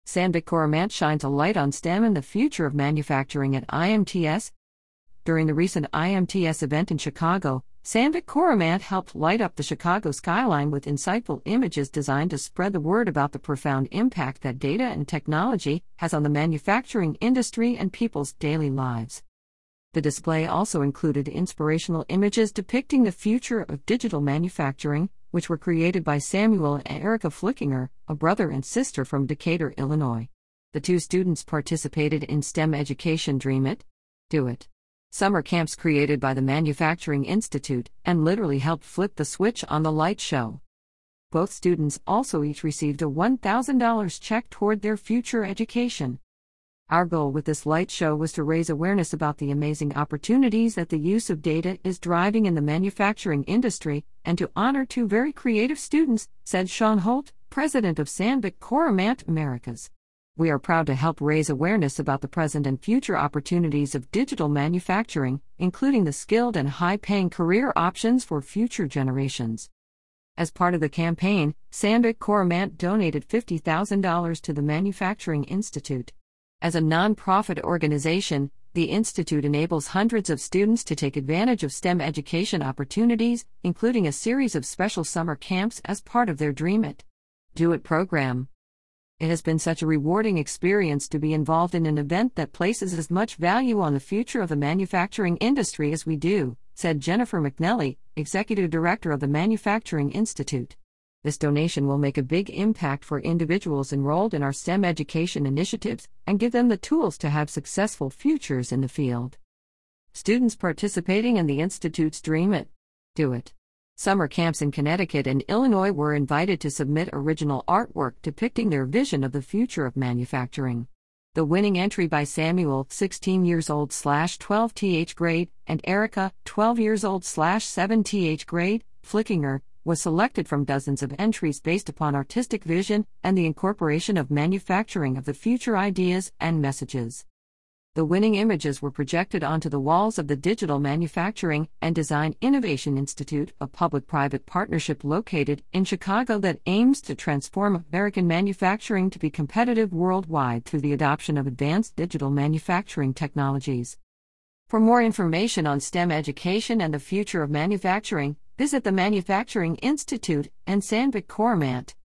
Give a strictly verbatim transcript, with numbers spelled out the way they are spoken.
Sandvik Coromant shines a light on STEM and the future of manufacturing at I M T S. During the recent I M T S event in Chicago, Sandvik Coromant helped light up the Chicago skyline with insightful images designed to spread the word about the profound impact that data and technology has on the manufacturing industry and people's daily lives. The display also included inspirational images depicting the future of digital manufacturing, which were created by Samuel and Erica Flickinger, a brother and sister from Decatur, Illinois. The two students participated in STEM Education Dream It, Do It summer camps created by the Manufacturing Institute, and literally helped flip the switch on the light show. Both students also each received a one thousand dollars check toward their future education. Our goal with this light show was to raise awareness about the amazing opportunities that the use of data is driving in the manufacturing industry, and to honor two very creative students, said Sean Holt, president of Sandvik Coromant Americas. We are proud to help raise awareness about the present and future opportunities of digital manufacturing, including the skilled and high-paying career options for future generations. As part of the campaign, Sandvik Coromant donated fifty thousand dollars to the Manufacturing Institute. As a non-profit organization, the Institute enables hundreds of students to take advantage of STEM education opportunities, including a series of special summer camps as part of their Dream It, Do It program. It has been such a rewarding experience to be involved in an event that places as much value on the future of the manufacturing industry as we do, said Jennifer McNelly, executive director of the Manufacturing Institute. This donation will make a big impact for individuals enrolled in our STEM education initiatives and give them the tools to have successful futures in the field. Students participating in the Institute's Dream It, Do It summer camps in Connecticut and Illinois were invited to submit original artwork depicting their vision of the future of manufacturing. The winning entry by Samuel, sixteen years old slash twelve th grade, and Erica, twelve years old slash seven th grade, Flickinger, was selected from dozens of entries based upon artistic vision and the incorporation of manufacturing of the future ideas and messages. The winning images were projected onto the walls of the Digital Manufacturing and Design Innovation Institute, a public-private partnership located in Chicago that aims to transform American manufacturing to be competitive worldwide through the adoption of advanced digital manufacturing technologies. For more information on STEM education and the future of manufacturing, visit the Manufacturing Institute and Sandvik Coromant.